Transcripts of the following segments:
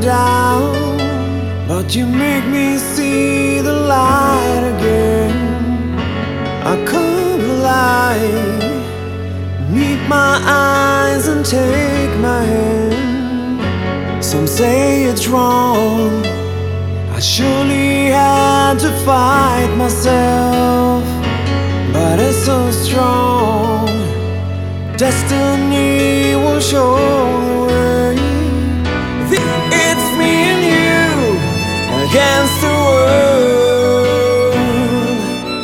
down, but you make me see the light again. I come alive, meet my eyes and take my hand. Some say it's wrong, I surely had to fight myself, but it's so strong. Destiny will show the way. It's me and you against the world.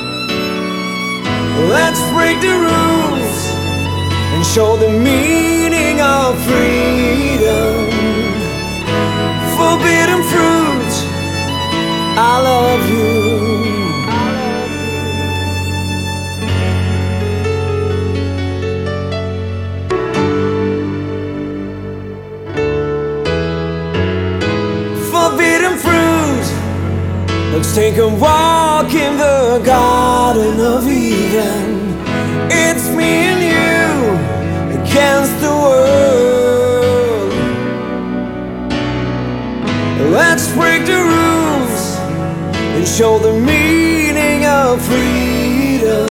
Let's break the rules and show the meaning of freedom. Forbidden fruit, I love you. Forbidden fruit, let's take a walk in the Garden of Eden. It's me and you against the world. Let's break the rules and show the meaning of freedom.